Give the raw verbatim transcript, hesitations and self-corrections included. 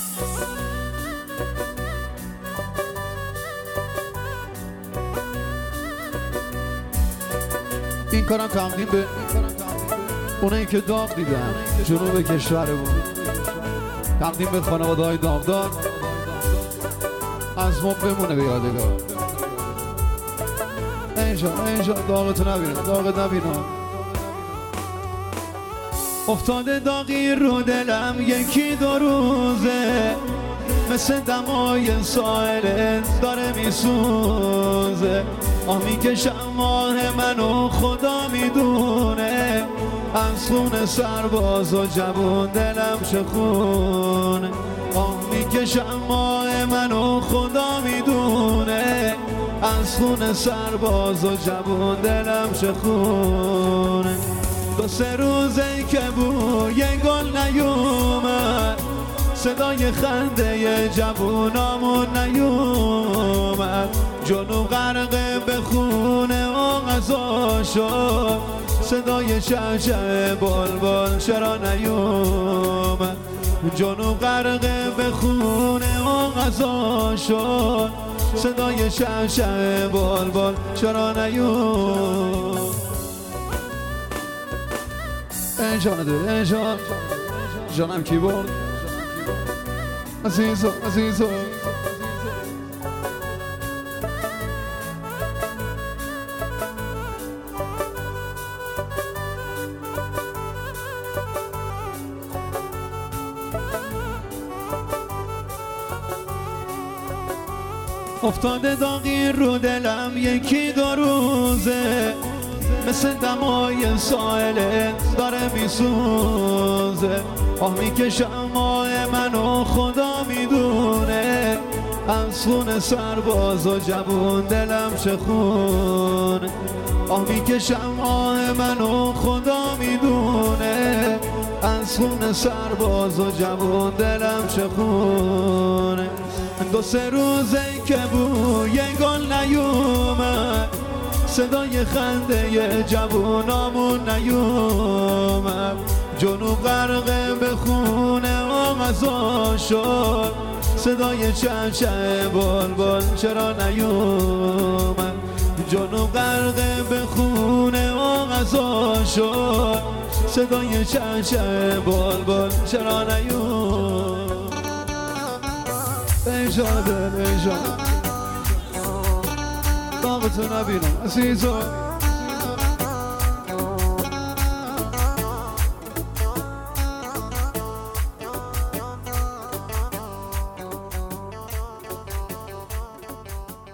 این کارم تقدیم به اونایی که داغ دیدن جنوب کشورمون، تقدیم به خانواده های داغدار، از ما بمونه به یادگار. اینجا اینجا داغتو نبینم، داغت نبینم. افتاده داغی رو دلم یکی دو روزه، مثل دمای ساحل داره میسوزه. آه میکشم ماه منو خدا میدونه، از خون سرباز و جوون دلم چه خونه. آه میکشم ماه منو خدا میدونه، از خون سرباز و جوون دلم چه خونه. دو سه روزه که بوی گل نیومد، صدای خنده جوونامون نیومد. جنوب غرقه به خونه و غذا شد، صدای شعشع بلبل چرا نیومد. جنوب غرقه به خونه و غذا شد، صدای شعشع بلبل چرا نیومد. این جان دل، این جان جانم کی برد؟ عزیزو عزیزو افتاده داغی رو دلم یکی دو روزه، مثل دمای ساحل داره میسوزه. آه میکشم ماه منو خدا میدونه، از خون سرباز و جوون دلم چه خونه. آه میکشم ماه منو خدا میدونه، از خون سرباز و جوون دلم چه خونه. دو سه روزه که بوی گل نیومد، صدای خنده جوونامون نیومد. جنوب غرقه به خونه و غذا شد، صدای شعشع بلبل چرا نیومد. جنوب غرقه به خونه و غذا شد، صدای شعشع بلبل چرا نیومد. ای جان دل ای جان داغتو نبینم عزیزو.